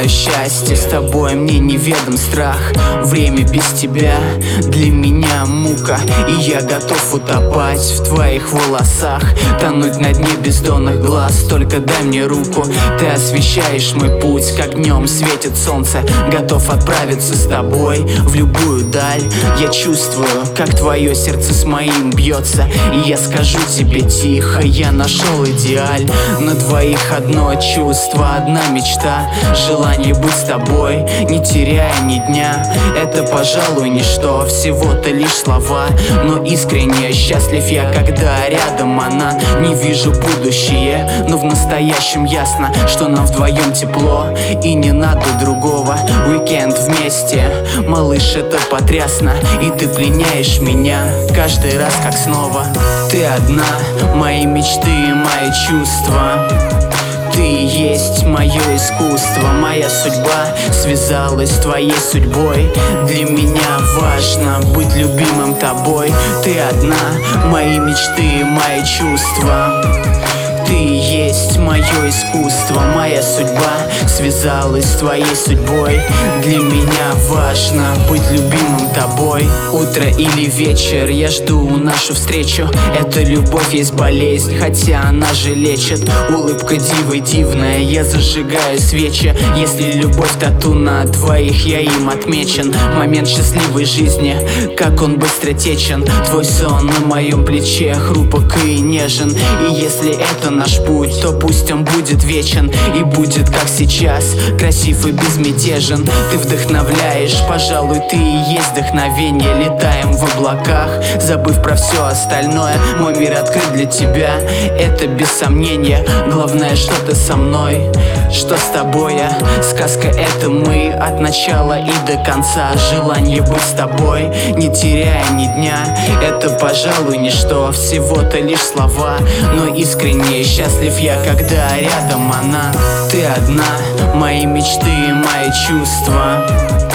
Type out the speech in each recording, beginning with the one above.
мое счастье, с тобой мне неведом страх. Время без тебя для меня мука, и я готов утопать в твоих волосах, тонуть на дне бездонных глаз. Только дай мне руку, ты освещаешь мой путь, как днем светит солнце. Готов отправиться с тобой в любую даль. Я чувствую, как твое сердце с моим бьется, и я скажу тебе тихо: я нашел идеаль. На двоих одно чувство, одна мечта, желание быть с тобой, не теряя ни дня. Это, пожалуй, ничто, всего-то лишь слова, но искренне счастлив я, когда рядом она. Не вижу будущее, но в настоящем ясно, что нам вдвоем тепло и не надо другого. Уикенд вместе, малыш, это потрясно, и ты пленяешь меня каждый раз как снова. Ты одна, мои мечты и мои чувства. Ты есть мое искусство, моя судьба связалась с твоей судьбой. Для меня важно быть любимым тобой. Ты одна, мои мечты и мои чувства. Ты есть мое искусство, моя судьба связалась с твоей судьбой. Для меня важно быть любимым тобой. Утро или вечер, я жду нашу встречу. Эта любовь есть болезнь, хотя она же лечит. Улыбка дивы дивная, я зажигаю свечи. Если любовь тату на твоих, я им отмечен. Момент счастливой жизни, как он быстро течен. Твой сон на моем плече, хрупок и нежен. И если это наш путь, то пусть он будет вечен и будет как сейчас, красив и безмятежен. Ты вдохновляешь, пожалуй, ты и есть вдохновение. Летаем в облаках, забыв про все остальное. Мой мир открыт для тебя, это без сомнения. Главное, что ты со мной, что с тобой я. Сказка это мы от начала и до конца. Желание быть с тобой, не теряя ни дня. Это, пожалуй, ничто, всего-то лишь слова, но искренне счастлив я, когда рядом она. Ты одна, мои мечты и мои чувства.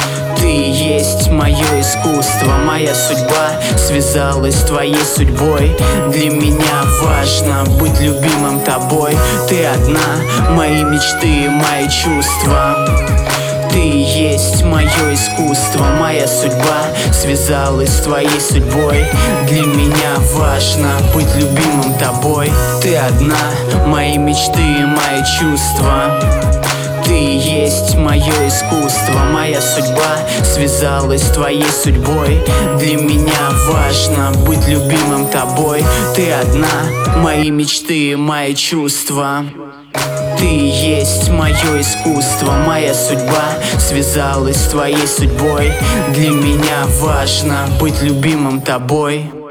Ты есть мое искусство, моя судьба связалась с твоей судьбой. Для меня важно быть любимым тобой. Ты одна, мои мечты и мои чувства. Ты есть мое искусство, моя судьба связалась с твоей судьбой. Для меня важно быть любимым тобой. Ты одна, мои мечты и мои чувства. Ты есть мое искусство, моя судьба связалась с твоей судьбой. Для меня важно быть любимым тобой. Ты одна, мои мечты и мои чувства. Ты есть мое искусство, моя судьба связалась с твоей судьбой. Для меня важно быть любимым тобой.